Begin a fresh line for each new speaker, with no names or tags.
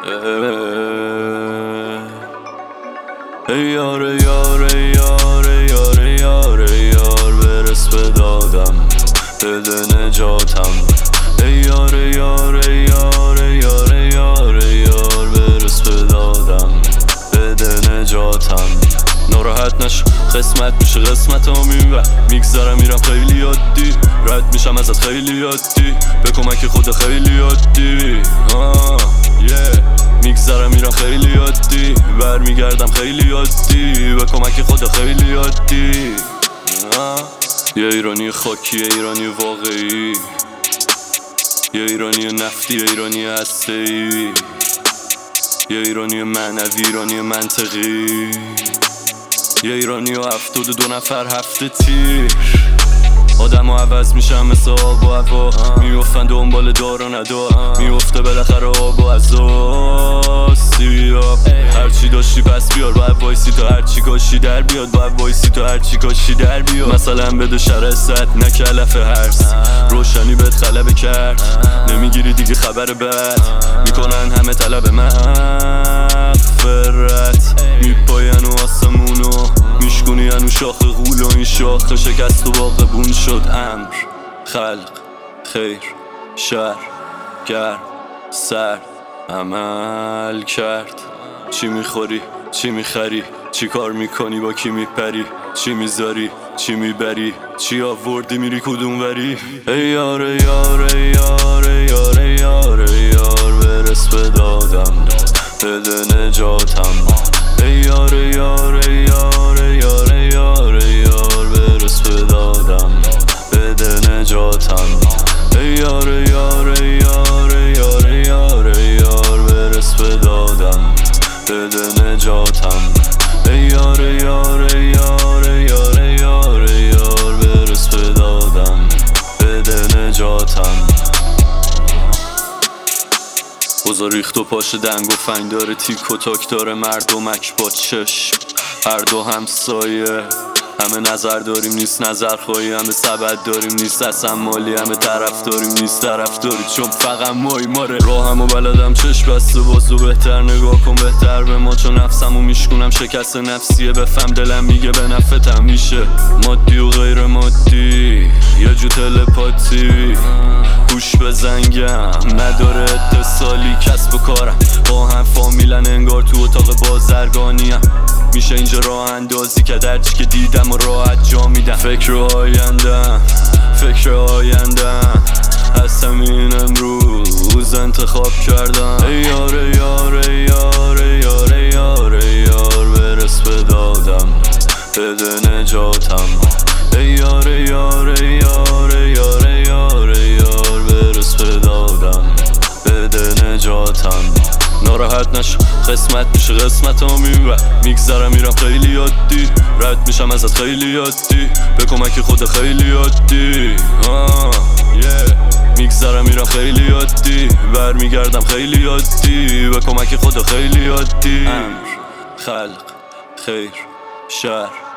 ای یار یار یار یار یار یار برس به دادم بده نجاتم ای یار یار یار یار یار یار برس به دادم بده نجاتم ناراحت نشو قسمت میشه قسمتم این و میگذرم میرم خیلی عادی رد میشم ازت خیلی عادی به کمک خود خیلی عادی میگذرم میرم خیلی عادی برمیگردم خیلی عادی به کمک خود خیلی عادی یه ایرانی خاکی یه ایرانی واقعی یه ایرانی نفتی یه ایرانی هسته‌ای یه ایرانی معنوی ایرانی منطقی یه ایرانی و 72 نفر هفته تیر آدم ها عوض میشن مثل آب و هوا میفتن دنبال دار و ندار میفته بالاخره آب و ازا سیاب هرچی داشتی پس بیار باید وایسی تا هرچی کاشی در بیاد باید وایسی تا هرچی کاشی در بیاد مثلا بده شرست نه کلف هرس روشنی بهت غلبه کرد نمیگیری دیگه خبر بد میکنن همه طلب مغفرت میپاین و آسمونو میشکنی انو شاخ غول و این شاخ شکست و باقبون شد امر خلق خیر شر گرم سر عمل کرد چی میخوری چی میخری چی کار میکنی با کی میپری چی میذاری چی میبری چی آوردی میری کدوم وری ای یار یار یار یار یار یار برس به دادم بده نجاتم ای یار یار یار یار یار یار برس به دادم بده نجاتم ای یار یار یار یار یار یار برس به دادم بده نجاتم ای یار یار یار یار یار یار برس به دادم بده نجاتم بزا ریخت و پاش دنگ و فنگ داره تیک و تاک داره مردمک با چشم هر دو همسایه همه نظر داریم نیست نظر خواهی همه سبد داریم نیست اصلا مالی همه طرف داریم نیست طرف داری چون فقط ماره راه همو بلدم چشم بسته بازو بهتر نگاه کن بهتر به ما چون نفسمو میشکنم شکست نفسیه بفهم دلم میگه به نفعتم میشه مادی و غیر مادی یه جو تلپاتی گوش به زنگم نداره اتصالی کسب و کارم با هم فامیلن انگار تو اتاق بازرگانیم میشه اینجا راه اندازی که درچی که دیدم و راحت جا میدم فکر آیندم از همین امروز انتخاب کردم ای یار یار یار یار یار یار برس به دادم بده نجاتم ای یار یار یار یار یار یار برس به دادم بده نجاتم ناراحت نشو قسمت میشه قسمتم این و میگذرم میرم خیلی عادی رد میشم ازت خیلی عادی به کمک خود خیلی عادی میگذرم میرم خیلی عادی برمیگردم خیلی عادی به کمک خود خیلی عادی امر خلق خیر شر